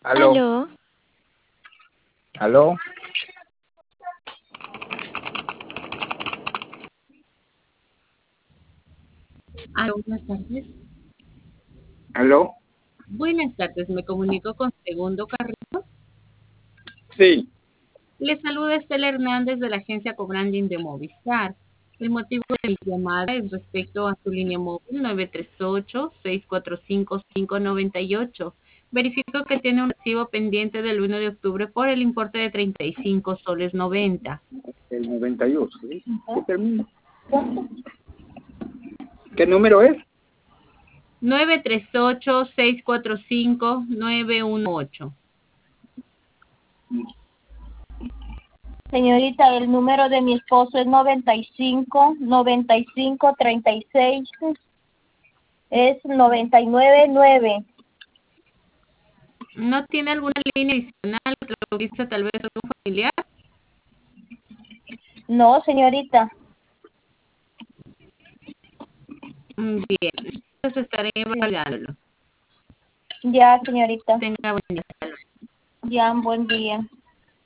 Aló, Aló, aló, Aló, buenas tardes. aló. Buenas tardes, me comunico con Segundo Carrillo. Sí, Le saluda Estela Hernández de la agencia Cobranding de Movistar. El motivo de mi llamada es respecto a su línea móvil 938-645-598. Verifico que tiene un recibo pendiente del 1 de octubre por el importe de 35 soles 90. el 98. ¿Sí? ¿Qué termina? ¿Qué número es? 938-645-918. Señorita, el número de mi esposo es 95-95-36, es 99-9. ¿No tiene alguna línea adicional que lo utilice tal vez algún familiar? No, señorita. Bien, entonces estaré evaluándolo. Ya, señorita. Tenga buen día. Hasta luego. Ya, buen día.